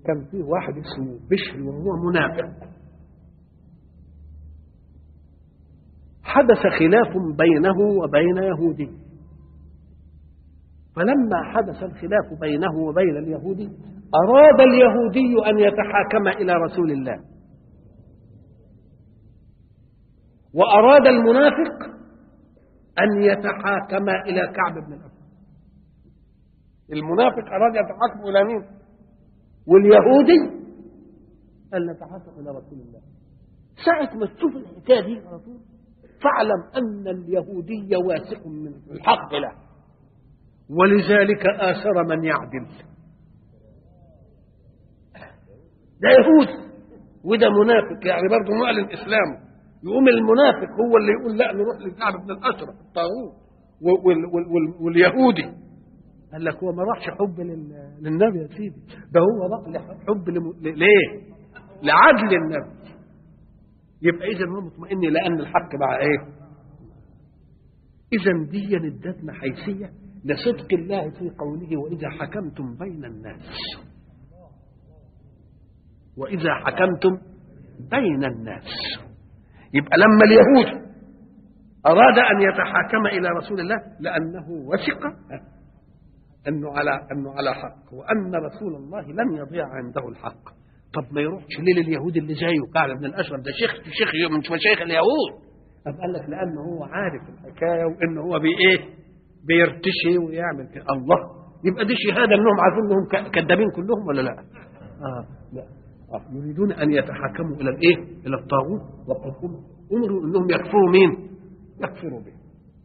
كان فيه واحد اسمه بشر وهو منافق، حدث خلاف بينه وبين يهودي، فلما حدث الخلاف بينه وبين اليهودي أراد اليهودي أن يتحاكم إلى رسول الله، وأراد المنافق أن يتحاكم إلى كعب بن الأسد. المنافق أراد يتحاكم إلى مين؟ واليهودي قال نتحاكم إلى رسول الله. ساعة ما تشوف الحكاية دي على طول فاعلم أن اليهودي واثق من الحق له، ولذلك آثر من يعدل. ده يهودي وده منافق، يعني برضه معلن إسلامه، يقوم المنافق هو اللي يقول لا نروح لكعب بن الأشرف الطاغوت، واليهودي قال لك هو ما راحش حب للنبي يا سيدي، ده هو راح حب ليه؟ لعدل النبي. يبقى إذا هو مطمئن لأن الحق مع إيه؟ إذا دي ادتنا حيثية لصدق الله في قوله وإذا حكمتم بين الناس، وإذا حكمتم بين الناس. يبقى لما اليهود أراد أن يتحاكم إلى رسول الله لأنه وثق أنه على حق، وأن رسول الله لن يضيع عنده الحق. طب ما يروحش ليه لليهود اللي زيه كعب بن الأشرف، ده شيخ من مشايخ اليهود؟ قال لك لأنه هو عارف الحكاية وإنه هو بيرتشي ويعمل كده. الله، يبقى دي شهادة أنهم عارفين أنهم كذابين كلهم ولا لا؟ لا. يريدون أن يتحاكموا إلى الإيه؟ إلى الطاغوت، وقد أمروا أنهم يكفروا مين؟ يكفروا به.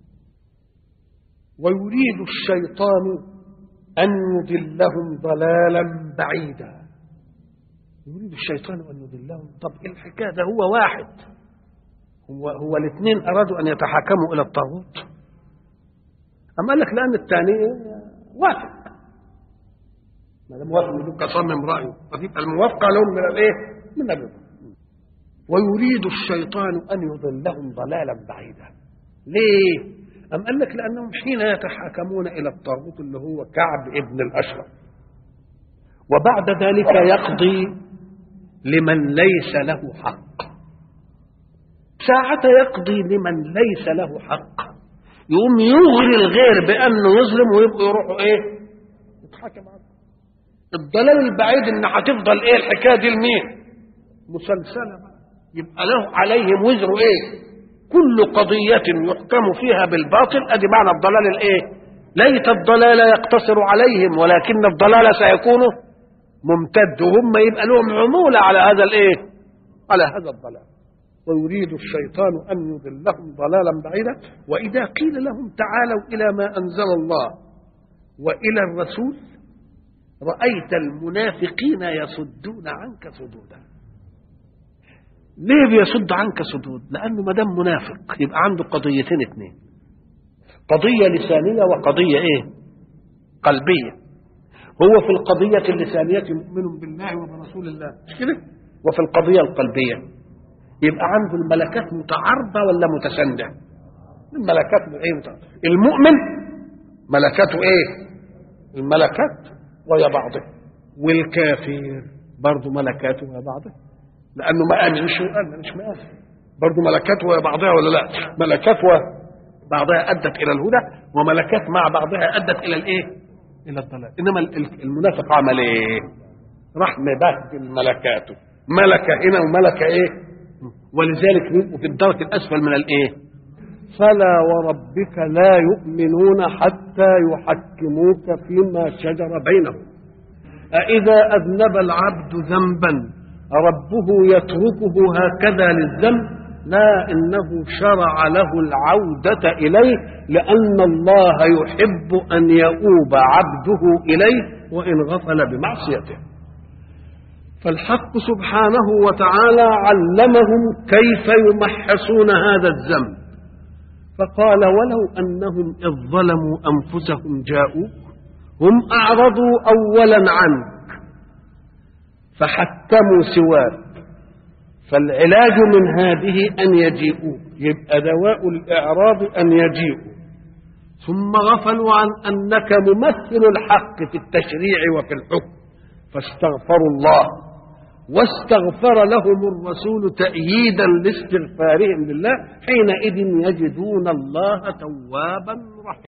ويريد الشيطان أن يضلهم ضلالا بعيدا. يريد الشيطان أن يضلهم. طب الحكاية ده هو واحد، هو الاثنين أرادوا أن يتحاكموا إلى الطاغوت. أما قال لك لأن الثاني وافق، ما دام وافق يبقى صمم رأيه، فيبقى الموافقة لهم من الإيه؟ من الرضا. ويريد الشيطان أن يضلهم ضلالا بعيدا. ليه؟ أم قال لك لأنهم حين يتحاكمون إلى الطاغوت اللي هو كعب ابن الأشرف، وبعد ذلك يقضي لمن ليس له حق، ساعة يقضي لمن ليس له حق يقوم يغري الغير بأنه يظلم ويبقوا يروحوا إيه؟ يتحاكم عنه. الضلال البعيد إن هتفضل إيه الحكاية دي لمين؟ مسلسلة بقى، يبقى له عليهم وزر إيه؟ كل قضية يحكم فيها بالباطل أدي معنى الضلال الإيه؟ ليت الضلال يقتصر عليهم، ولكن الضلال سيكون ممتد، وهم يبقى لهم عمولة على هذا الإيه؟ على هذا الضلال. ويريد الشيطان أن يضلهم ضلالا بعيدا. وإذا قيل لهم تعالوا إلى ما أنزل الله وإلى الرسول رأيت المنافقين يصدون عنك صدودا. ليه بيصد عنك صدود؟ لأنه ما دام منافق يبقى عنده قضيتين اثنين، قضية لسانية وقضية إيه؟ قلبية. هو في القضية اللسانية مؤمن بالله وبرسول الله، مش كده؟ وفي القضية القلبية يبقى عنده الملكات متعارضة ولا متساندة؟ الملكات ايه متعارضة. المؤمن ملكاته ايه؟ الملكات ويا بعضها، والكافر برضه ملكاته ويا بعضها، لانه ما امنش وقال مش مآمن، برضه ملكاته ويا بعضها ولا لا؟ ملكات وبعضها ادت الى الهدى، وملكات مع بعضها ادت الى الايه؟ الى الضلال. انما المنافق عمل ايه؟ راح مبهدل ملكاته، ملكه هنا وملكه ايه؟ ولذلك يبقوا في الدرك الأسفل من الإيه؟ فلا وربك لا يؤمنون حتى يحكموك فيما شجر بينهم. أإذا أذنب العبد ذنبا ربه يتركه هكذا للذنب؟ لا، إنه شرع له العودة إليه، لأن الله يحب أن يؤوب عبده إليه وإن غفل بمعصيته. فالحق سبحانه وتعالى علمهم كيف يمحصون هذا الذنب، فقال ولو أنهم إذ ظلموا أنفسهم جاءوك هم أعرضوا أولا عنك فحكموا سواك، فالعلاج من هذه أن يجيئوا، يبقى دواء الإعراض أن يجيئوا، ثم غفلوا عن أنك ممثل الحق في التشريع وفي الحكم، فاستغفروا الله واستغفر لهم الرسول تأييدا لاستغفارهم لله حينئذ يجدون الله توابا رحيما.